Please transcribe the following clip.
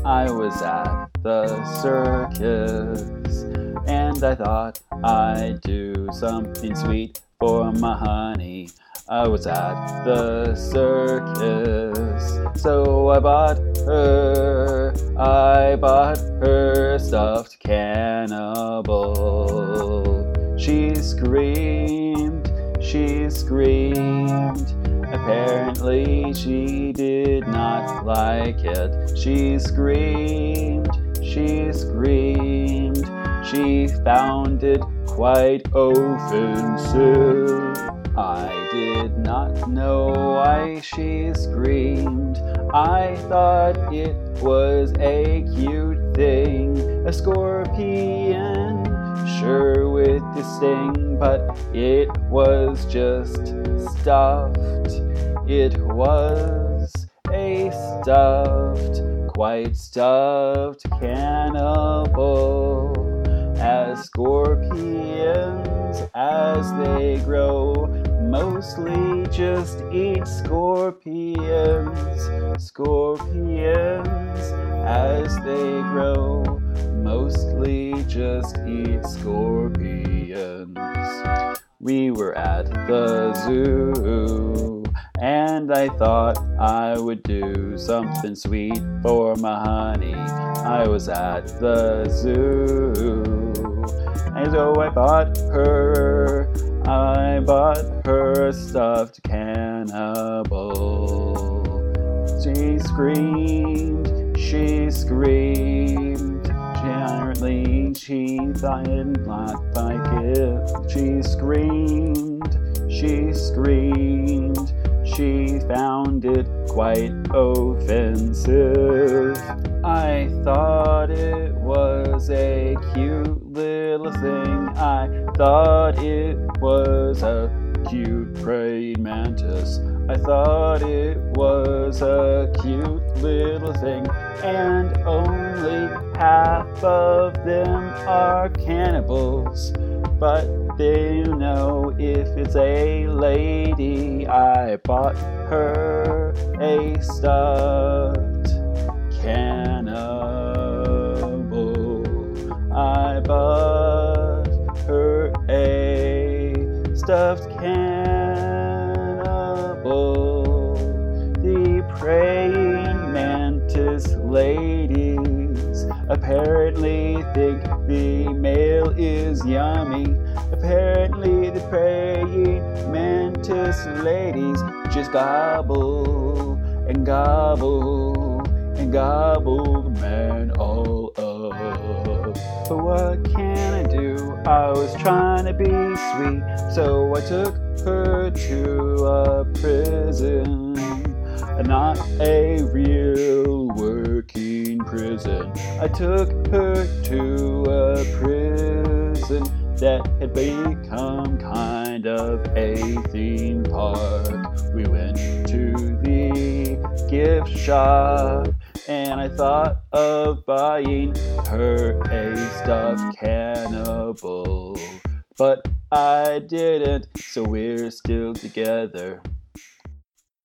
I was at the circus, and I thought I'd do something sweet for my honey. I was at the circus, so I bought her stuffed cannibal. She screamed, apparently she did not like it. She screamed, she found it quite offensive. I did not know why she screamed. I thought it was a cute thing, a scorpion, sure with the sting, but it was just stuffed. It was a quite stuffed cannibal. As scorpions, as they grow, mostly just eat scorpions. Scorpions, as they grow, mostly just eat scorpions. We were at the zoo, and I thought I would do something sweet for my honey. I was at the zoo, and so I bought her a stuffed cannibal. She screamed, apparently she thought not like it. She screamed, she found it quite offensive. I thought it was a cute little thing. I thought it was a cute praying mantis. I thought it was a cute little thing, and only half of them are cannibals. But they know if it's a lady. I bought her a stuffed cannibal. I bought her a stuffed cannibal. The praying mantis ladies apparently think the male is yummy. Apparently the praying mantis ladies just gobble and gobble and gobble the man all up. But what can I do? I was trying to be sweet, so I took her to a prison, not a real working prison. I took her to a prison that had become kind of a theme park. We went to the gift shop, and I thought of buying her a stuffed cannibal, but I didn't, so we're still together.